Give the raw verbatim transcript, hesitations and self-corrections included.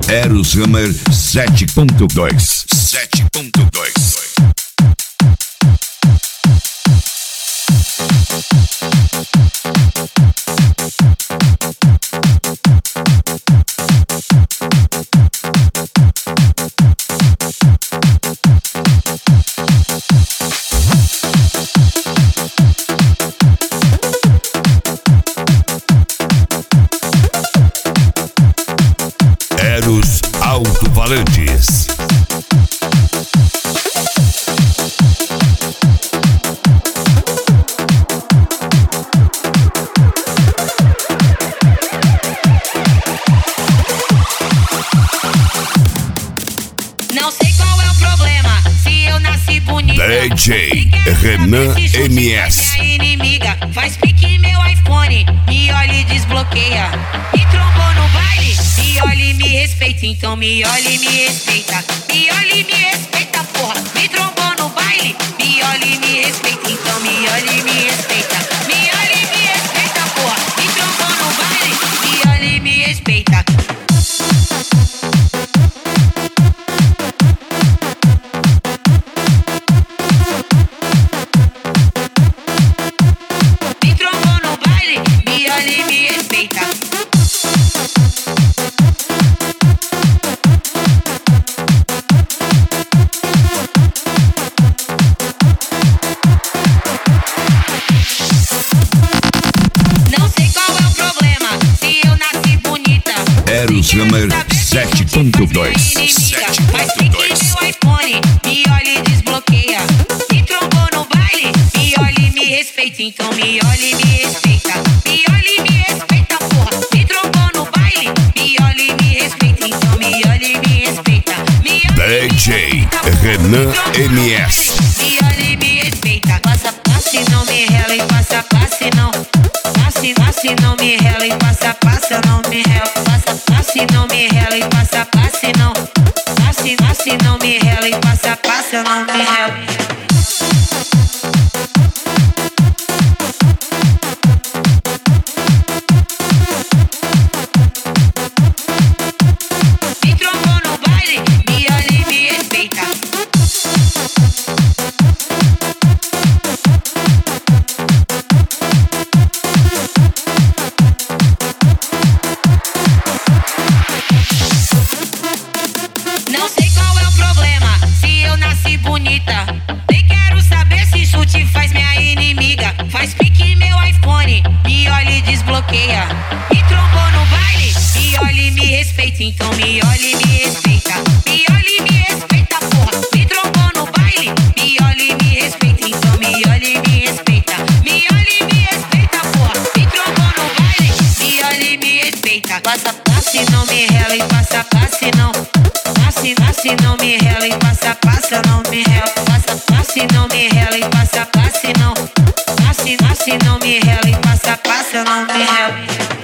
Eros Hammer sete ponto dois. sete ponto dois. Eros Alto-Falantes. Não sei qual é o problema, se eu nasci bonita. D J Renan M S. Minha inimiga faz pique meu iPhone, me olha e desbloqueia. Me trombou no baile, me olha e me respeita. Então me olha e me respeita. Me olha e me respeita, porra. Me trombou no baile, me olha e me respeita. Então me olha e me respeita. Me olha e me respeita, porra. Me trombou no baile, me olha e me respeita. Me trombou no baile, me olha e me respeita. Não sei qual é o problema, se eu nasci bonita. Eros Hammer sete ponto dois. sete Faz ponto pique dois. meu iPhone, me olha e desbloqueia. Me trombou no baile, me olha e me respeita. Então me olha e me respeita. Me olha e me respeita, porra. Me trombou no baile, me olha e me respeita. Então me olha e me respeita. Me olha e me D J respeita, porra. Renan Me trombou no M S. baile, me olha e me respeita. Passa, passe, não me rela e passa, passe, não. Passe, passe, não me rela e passa, passa, não me rela. Passa, passe, não me rela e passa, passe, não. Passe, passe, não me rela e passa, passa, não me rela. Me trombou no baile, me olha e me respeita. Não sei qual é o problema, se eu nasci bonita. Nem quero saber se isso te faz minha inimiga. Faz pique meu iPhone, me olha e desbloqueia. Me trombou no baile, me olha e me respeita. Então me olha e me respeita. Me olha e me respeita, porra. Me trombou no baile, me olha e me respeita. Então me olha e me respeita. Me olha e me respeita, porra. Me trombou no baile, me olha e me respeita. Passa, passe, não me rela e passa, passe, não. Passe, passe, não me rela e passa, passa, não me rela. Passa, passe, não me rela e passa, passe, não. Passe, passe, não me rela e passa, passa, não me rela.